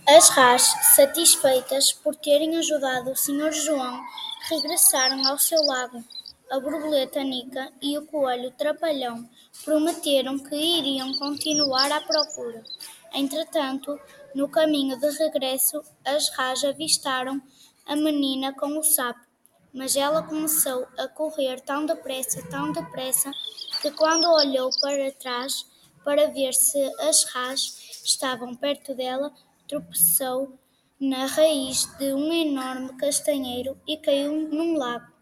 As rás, satisfeitas por terem ajudado o Sr. João, regressaram ao seu lago. A borboleta Nica e o coelho Trapalhão prometeram que iriam continuar à procura. Entretanto, no caminho de regresso, as rás avistaram a menina com o sapo, mas ela começou a correr tão depressa, que quando olhou para trás para ver se as rás estavam perto dela, tropeçou na raiz de um enorme castanheiro e caiu num lago.